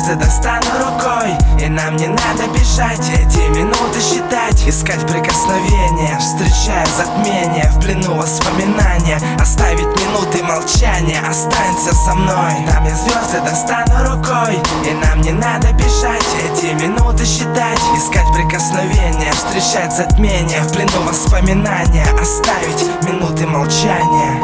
звезды достану рукой, и нам не надо бежать, эти минуты считать, искать прикосновения, встречая затмения, в плену воспоминания, оставить минуты молчания. Останься со мной, там я звезды достану рукой, и нам не надо бежать, эти минуты считать, искать прикосновения, встречать затмения, в плену воспоминания, оставить минуты молчания.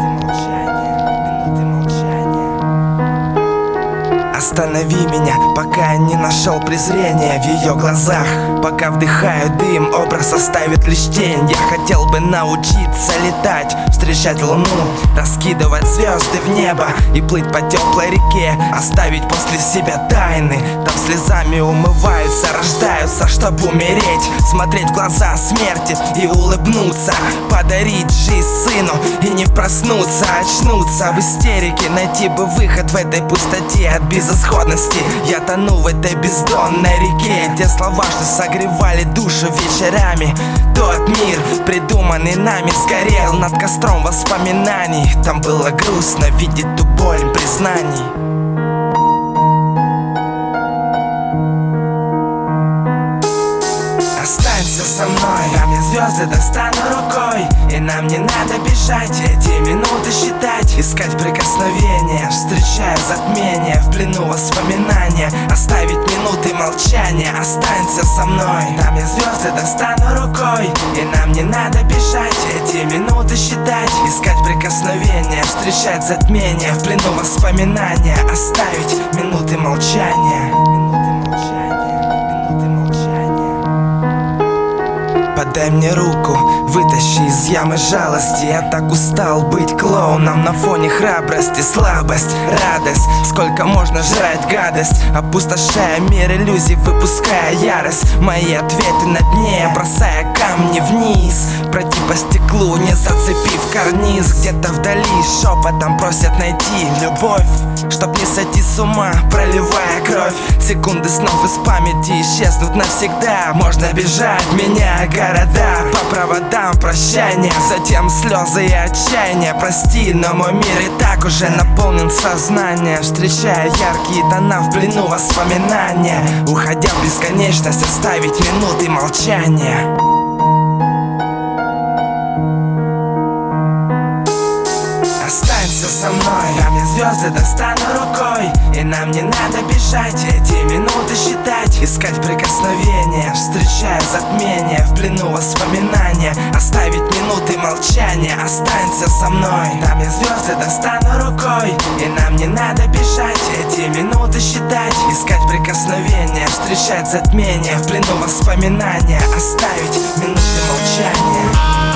Останови меня, пока я не нашел презрения в ее глазах. Пока вдыхаю дым, образ оставит лишь тень. Я хотел бы научиться летать, встречать луну, раскидывать звезды в небо и плыть по теплой реке, оставить после себя тайны. Там слезами умываются, рождаются, чтобы умереть, смотреть в глаза смерти и улыбнуться, подарить жизнь сыну и не проснуться, очнуться в истерике, найти бы выход в этой пустоте от безысходности. Я тону в этой бездонной реке, те слова, что согревали душу вечерами. Тот мир, придуманный нами, сгорел над костром воспоминаний. Там было грустно видеть ту боль признаний. Останься со мной, там я звезды достану рукой, и нам не надо бежать, эти минуты считать, искать прикосновения, встречая затмения, в плену воспоминания, оставить минуты молчания. Останься со мной, там я звезды достану рукой, и нам не надо бежать, эти минуты считать, искать прикосновения, встречать затмения, в плену воспоминания, оставить минуты молчания. Подай мне руку, вытащи из ямы жалости. Я так устал быть клоуном на фоне храбрости. Слабость, радость, сколько можно жрать гадость, опустошая мир иллюзий, выпуская ярость. Мои ответы на дне, бросая камни вниз, пройти по стеклу, не зацепив карниз. Где-то вдали шепотом просят найти любовь, чтоб не сойти с ума, проливая кровь. Секунды снов из памяти исчезнут навсегда. Можно бежать, меняя города по проводам прощания, затем слезы и отчаяние. Прости, но мой мир и так уже наполнен сознанием, встречая яркие тона в плену воспоминания, уходя в бесконечность, оставить минуты молчания. Останься со мной, там я звезды достану рукой, и нам не надо бежать, эти минуты считать, искать прикосновения, встречая затмения, в плену воспоминания, оставить минуты молчания. Останься со мной, там я звезды достану рукой, и нам не надо бежать, эти минуты считать, искать прикосновения, встречать затмения, в плену воспоминания, оставить минуты молчания.